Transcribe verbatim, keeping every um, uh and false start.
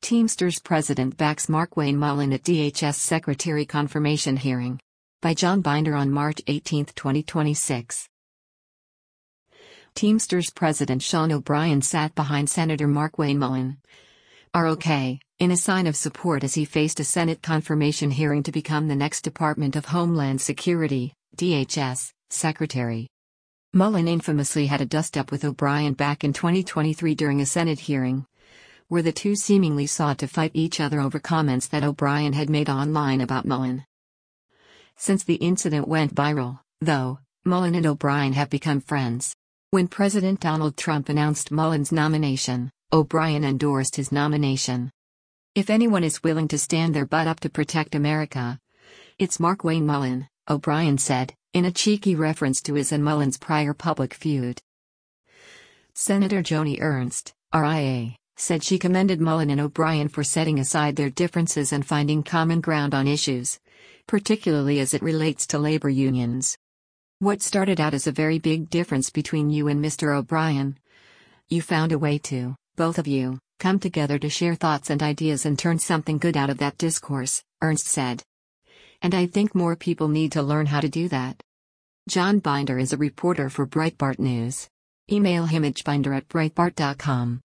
Teamsters president backs Markwayne Mullin at D H S Secretary confirmation hearing. By John Binder on March eighteenth, twenty twenty-six. Teamsters President Sean O'Brien sat behind Senator Markwayne Mullin, R O K, in a sign of support as he faced a Senate confirmation hearing to become the next Department of Homeland Security, D H S, Secretary. Mullin infamously had a dust-up with O'Brien back in twenty twenty-three during a Senate hearing, where the two seemingly sought to fight each other over comments that O'Brien had made online about Mullin. Since the incident went viral, though, Mullin and O'Brien have become friends. When President Donald Trump announced Mullin's nomination, O'Brien endorsed his nomination. "If anyone is willing to stand their butt up to protect America, it's Markwayne Mullin," O'Brien said, in a cheeky reference to his and Mullin's prior public feud. Senator Joni Ernst, R I A, said she commended Mullin and O'Brien for setting aside their differences and finding common ground on issues, particularly as it relates to labor unions. "What started out as a very big difference between you and Mister O'Brien, you found a way to, both of you, come together to share thoughts and ideas and turn something good out of that discourse," Ernst said. "And I think more people need to learn how to do that." John Binder is a reporter for Breitbart News. Email him at binder at breitbart dot com.